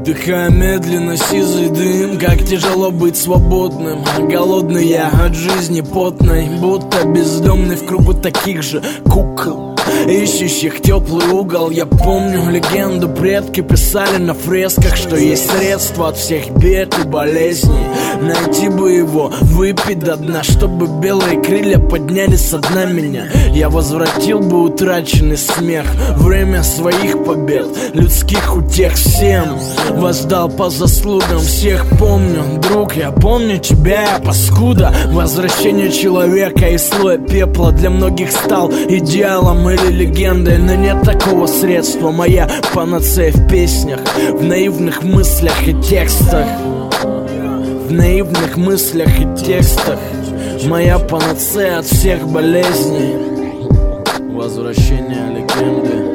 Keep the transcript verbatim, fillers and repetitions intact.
Вдыхая медленно сизый дым, как тяжело быть свободным. Голодный я от жизни потной, будто бездомный в кругу таких же кукол, ищущих теплый угол. Я помню легенду, предки писали на фресках, что есть средство от всех бед и болезней. Найти бы его, выпить до дна, чтобы белые крылья поднялись со дна меня. Я возвратил бы утраченный смех, время своих побед, людских утех всем воздал по заслугам. Всех помню, друг, я помню тебя, паскуда. Возвращение человека из слоя пепла для многих стал идеалом или легендой, но нет такого средства. Моя панацея в песнях, в наивных мыслях и текстах. В наивных мыслях и текстах. Моя панацея от всех болезней. Возвращение легенды.